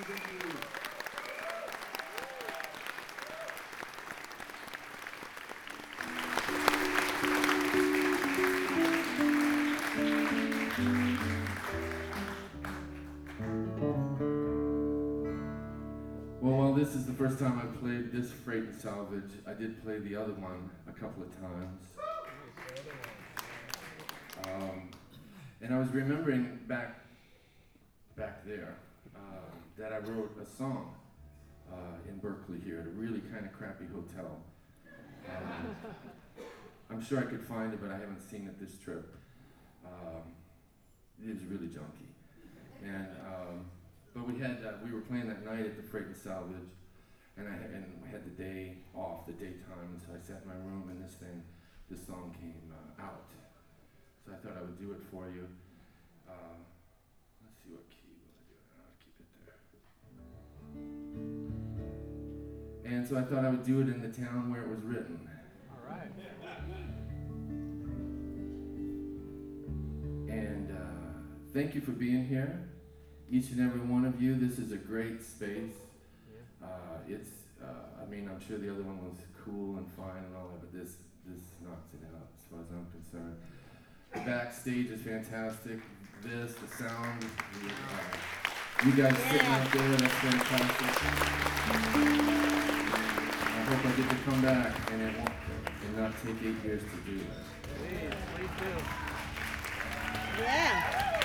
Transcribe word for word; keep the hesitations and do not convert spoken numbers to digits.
thank you. Well, while this is the first time I've played this Freight and Salvage, I did play the other one a couple of times. Um, and I was remembering back back there uh, that I wrote a song uh, in Berkeley here at a really kind of crappy hotel. Um, I'm sure I could find it, but I haven't seen it this trip. Um, it was really junky. And um, but we had uh, we were playing that night at the Freight and Salvage, and I and we had the day off, the daytime, and so I sat in my room and this thing, this song came uh, out. So I thought I would do it for you. Uh, let's see what key will I do. I'll keep it there. And so I thought I would do it in the town where it was written. All right. And uh, thank you for being here. Each and every one of you, this is a great space. Uh, it's, uh, I mean, I'm sure the other one was cool and fine and all that, but this, this knocks it out as far as I'm concerned. The backstage is fantastic. This, the sound, the, uh, you guys sitting out there, that's fantastic. I hope I get to come back and it won't, and not take eight years to do that. Please, please do. Yeah.